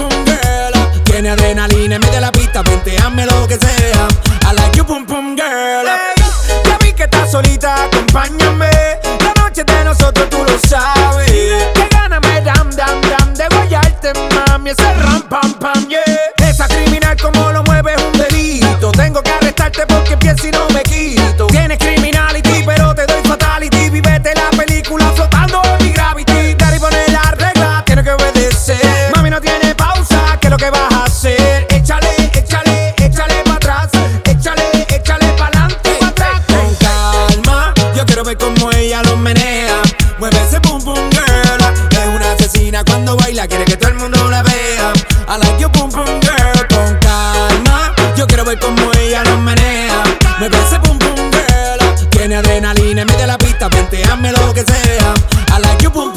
pum girl. Tiene adrenalina, mete la pista, vente, hazme lo que sea. I like you pum pum girl. Hey, ya vi que estás solita, acompáñame. La noche de nosotros tú lo sabes. Que gana me dam de guayarte, mami. Ese ram pam pam, yeah. Esa criminal como lo mueve es un delito. Tengo que arrestarte porque pienso y no me quito. Tienes criminality, pero te doy fatality. Vivete la película flotando en mi gravity. Daddy pone la regla, tiene que obedecer. Mami no tiene pausa, ¿qué es lo que vas a hacer? Échale, échale, échale pa' atrás. Échale, échale pa'lante y pa' atrás. Con calma, yo quiero ver cómo ella lo menea. Mueve ese pum pum girl. Es una asesina cuando baila, quiere que todo el mundo la vea. I like you pum pum girl. Con calma, yo quiero ver cómo ella lo menea. Mueve ese pum pum girl. Tiene adrenalina, mete la pista, vente, hazme lo que sea. I like you pum